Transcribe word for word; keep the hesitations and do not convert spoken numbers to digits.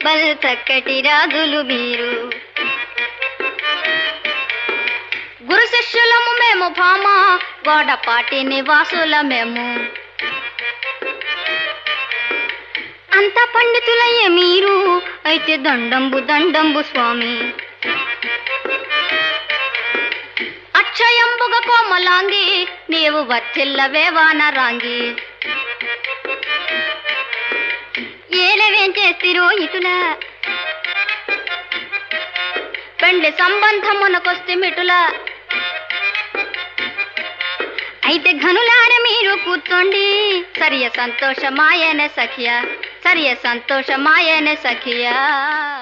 బల్ చక్కటి రాజులు మీరు. గురు శిష్యులము మేము భామ, గోడపాటి నివాసుల మేము. అంత పండితులయ్యే మీరు, అయితే దండంబు దండంబు స్వామి. అక్షయంబుగ కోమలాంగి, నీవు వర్చిల్లవే వానరాంగి. ఏలవేం చేస్తిరో ఇటుల, పెండ్లి సంబంధమునకొస్తే మిటుల. అయితే ఘనులార మీరు కూర్చోండి, సరియ సంతోషమాయనే సఖియా, సరియ సంతోషమాయనే సఖియా.